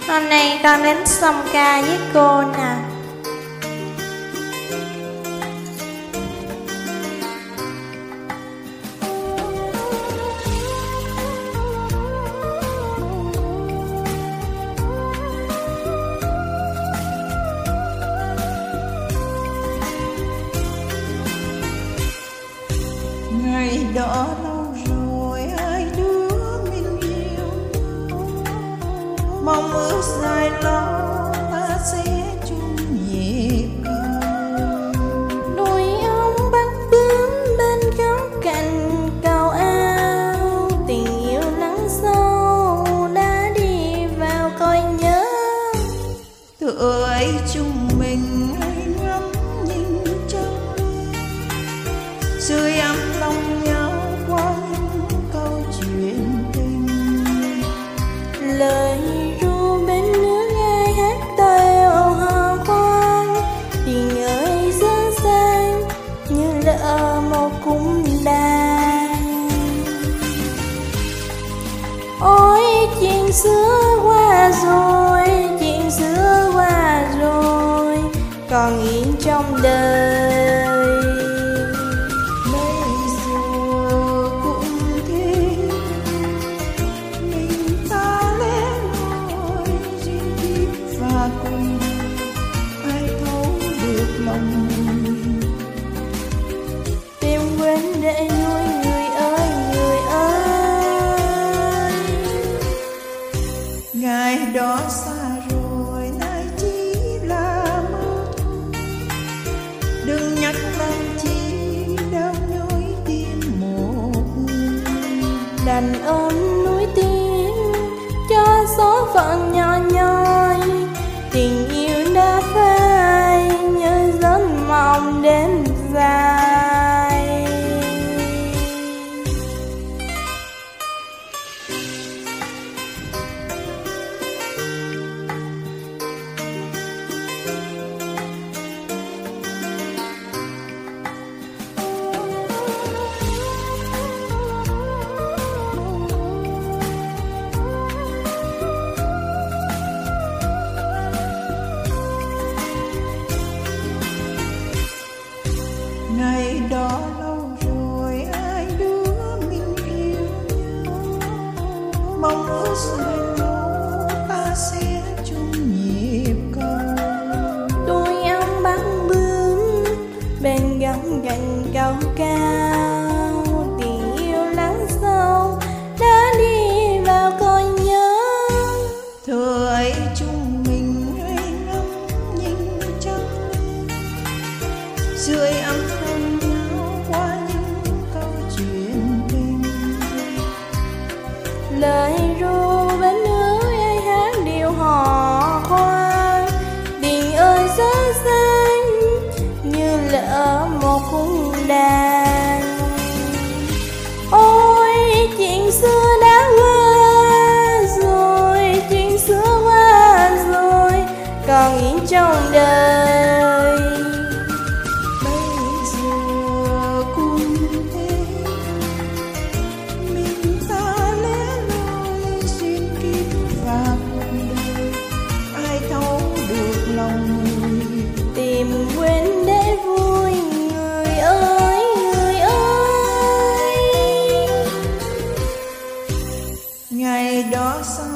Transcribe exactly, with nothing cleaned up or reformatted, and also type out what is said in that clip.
Hôm nay con đến song ca với cô nè. Ngày đó lâu rồi hai đứa mình yêu, mong ước dài lâu ta sẽ chung nhịp cầu. Đuôi ông bắt bướm bên góc cạnh cầu ao, tình yêu lắng sâu đã đi vào cõi nhớ. Tựa ấy chúng mình hãy ngắm nhìn trăng dưới ấm lòng nhau qua những câu chuyện tình. Lời ru bên nước ai hát têu hò khoan, tình ơi dở dang như lỡ một cung đàn. Ôi chuyện xưa qua rồi, chuyện xưa qua rồi, còn yên trong đời. Cùng ai thấu được lòng Tìm quên để nuôi người ơi, người ơi. ngày đó xa rồi nay chỉ là mơ thôi. Đừng nhắc làm chi đau nhói tim một người. Đành ôm núi tim cho số phận nhỏ nhoi, tình yêu đã phai như giấc mộng đêm dài. Ngày đó lâu rồi hai đứa mình yêu nhau, mong ước dài lâu ta sẽ chung nhịp cầu. Đuôi ông bắt bướm bên góc cạnh cầu cao, tình yêu lắng sâu đã đi vào cõi nhớ. Thưa ấy chúng mình hãy ngắm nhìn trăng dưới ấm lòng nhau qua những câu chuyện tình. Lời ru bên nước ai hát điệu hò khoan, tình ơi dở dang như lỡ một cung đàn. Ôi chuyện xưa đã qua rồi, chuyện xưa qua rồi, còn yên trong đời. Bây giờ cùng thế mình ta lẽ loi duyên kiếp và cuộc đời, ai thấu được lòng người. Tìm quên để vui người ơi, người ơi. Ngày đó xa